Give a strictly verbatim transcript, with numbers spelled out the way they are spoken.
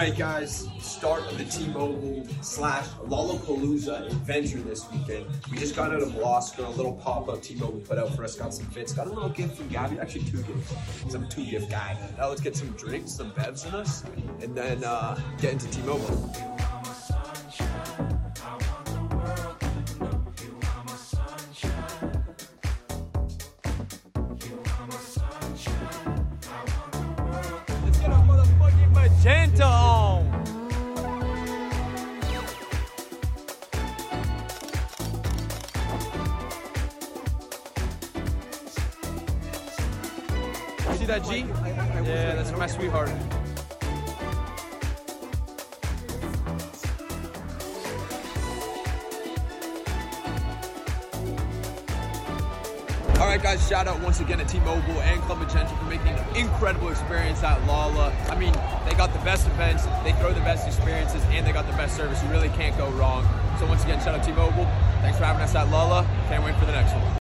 right, guys, start of the T-Mobile slash Lollapalooza adventure this weekend. We just got out of Moscow, a little pop-up T-Mobile put out for us, got some fits, got a little gift from Gabby, actually two gifts, because I'm a two-gift guy. Now let's get some drinks, some bevs in us, and then uh, get into T-Mobile. Magenta on. See that G? Yeah, that's for my sweetheart. All right, guys, shout out once again to T-Mobile and Club Magenta for making an incredible experience at Lolla. I mean, they got the best events, they throw the best experiences, and they got the best service. You really can't go wrong. So once again, shout out T-Mobile. Thanks for having us at Lolla. Can't wait for the next one.